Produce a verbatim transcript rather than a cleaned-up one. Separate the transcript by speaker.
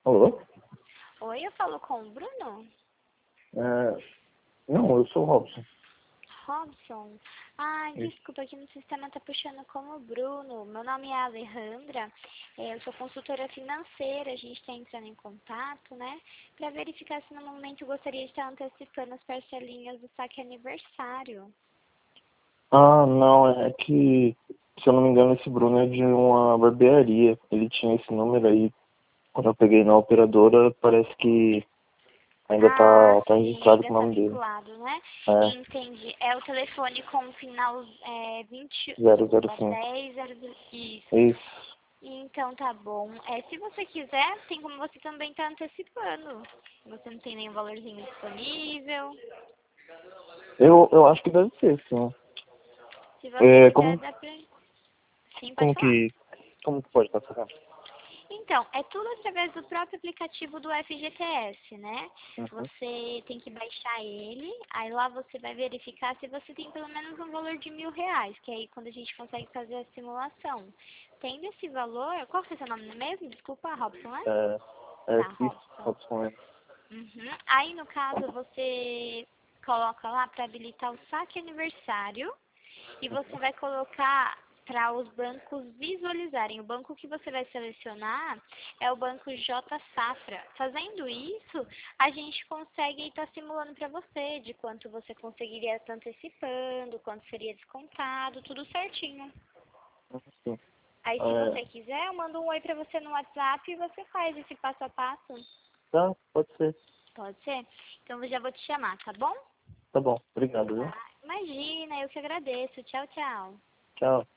Speaker 1: Alô?
Speaker 2: Oi, eu falo com o Bruno?
Speaker 1: É, não, eu sou o Robson.
Speaker 2: Robson? Ai,
Speaker 1: Isso.
Speaker 2: desculpa, aqui no sistema tá puxando como Bruno. Meu nome é Alejandra, é, eu sou consultora financeira, a gente está entrando em contato, né? Para verificar se no momento eu gostaria de estar antecipando as parcelinhas do saque aniversário.
Speaker 1: Ah, não, é que, se eu não me engano, esse Bruno é de uma barbearia. Ele tinha esse número aí. Quando eu peguei na operadora, parece que ainda
Speaker 2: Ah,
Speaker 1: tá, tá
Speaker 2: sim,
Speaker 1: registrado
Speaker 2: ainda
Speaker 1: com o
Speaker 2: está
Speaker 1: nome dele.
Speaker 2: vinculado, né?
Speaker 1: É,
Speaker 2: Entendi. É o telefone com o final é, vinte,
Speaker 1: zero zero
Speaker 2: desculpa,
Speaker 1: cinco.
Speaker 2: dez zero isso.
Speaker 1: Isso.
Speaker 2: Então tá bom. É, se você quiser, tem como você também tá antecipando. Você não tem nenhum valorzinho disponível.
Speaker 1: Eu, eu acho que deve ser, sim.
Speaker 2: Se você
Speaker 1: É,
Speaker 2: quiser,
Speaker 1: como,
Speaker 2: dá pra... Sim, pode
Speaker 1: como
Speaker 2: falar.
Speaker 1: que, como que pode passar?
Speaker 2: Então, é tudo através do próprio aplicativo do F G T S, né?
Speaker 1: Uhum.
Speaker 2: Você tem que baixar ele, aí lá você vai verificar se você tem pelo menos um valor de mil reais, que é aí quando a gente consegue fazer a simulação. Tendo esse valor, qual que é o seu nome mesmo? Desculpa, Robson, né?
Speaker 1: É, é,
Speaker 2: Tá,
Speaker 1: isso,
Speaker 2: Robson.
Speaker 1: Robson, é.
Speaker 2: Uhum. Aí, no caso, você coloca lá para habilitar o saque aniversário e você vai colocar para os bancos visualizarem. O banco que você vai selecionar é o banco J Safra. Fazendo isso, a gente consegue estar simulando para você de quanto você conseguiria estar antecipando, quanto seria descontado, tudo certinho.
Speaker 1: Sim.
Speaker 2: Aí, se
Speaker 1: É,
Speaker 2: você quiser, eu mando um oi para você no WhatsApp e você faz esse passo a passo.
Speaker 1: tá, pode ser.
Speaker 2: Pode ser? Então, eu já vou te chamar, tá bom?
Speaker 1: Tá bom, obrigado, viu?
Speaker 2: Tá. Imagina, eu que agradeço. Tchau, tchau.
Speaker 1: Tchau.